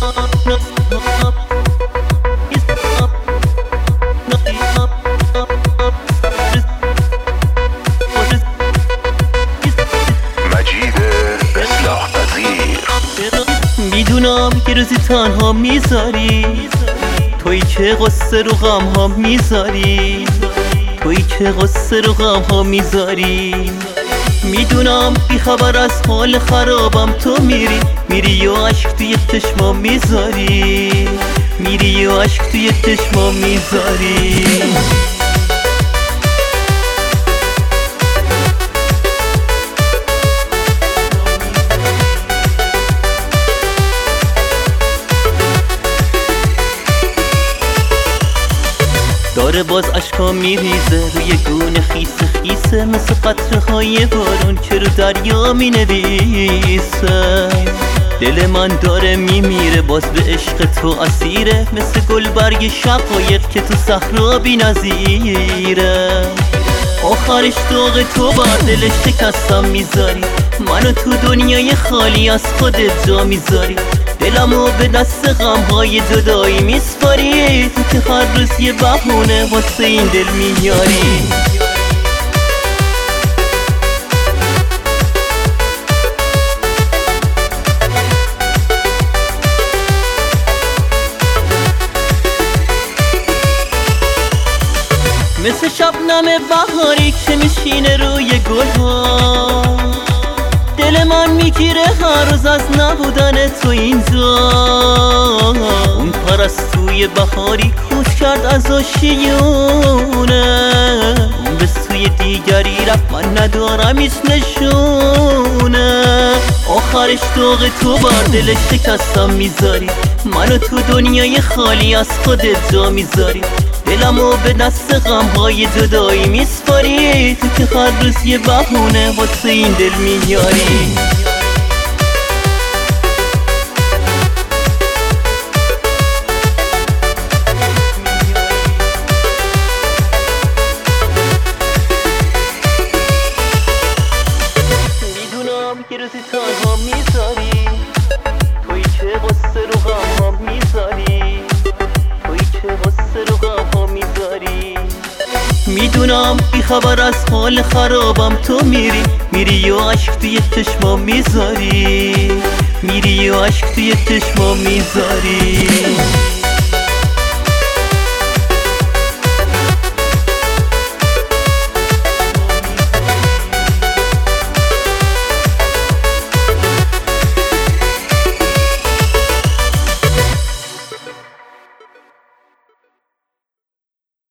میدونم یه روزی تنها میذاری، تویی که قصه رو غم ها میذاری، تویی که قصه رو غم ها میذاری. میدونم بی خبر از حال خرابم تو میری و عشق توی چشما میذاری، میری و عشق توی چشما میذاری. داره باز اشکا میریزه روی گونه خیسه خیسه، مثل قطره های بارون که رو دریا مینویسه. دل من داره میمیره باز به عشق تو اسیره، مثل گل برگ شقایق که تو صحرا بی نظیره. آخرش داغ تو بر دلش شکستم میذاری، منو تو دنیای خالی از خودت جا میذاری. دلمو به دست غمهای جدایی میسپاری، تو که هر روز یه بهونه واسه این دل میاری. مثل شبنم بهاری که میشینه روی گلها، دل من میگیره هر روز از نبودن تو اینجا. اون پرستوی بهاری کوچ کرد از آشیونه، اون به سوی دیگری رفت من ندارم هیچ نشونه. آخرش داغ تو بر دلش شکستم میذاری، منو تو دنیای خالی از خودت جا میذاری. دلمو به دست غمهای جدایی میسپاری، تو که هر روز یه بهونه واسه این دل میاری. میدونم یه روزی تنها میذاری، تویی که قصه رو غمها میذاری، تویی که قصه رو غمها میذاری. میدونم بی خبر از حال خرابم تو میری و عشق توی چشما میذاری، میری و عشق توی چشما میذاری.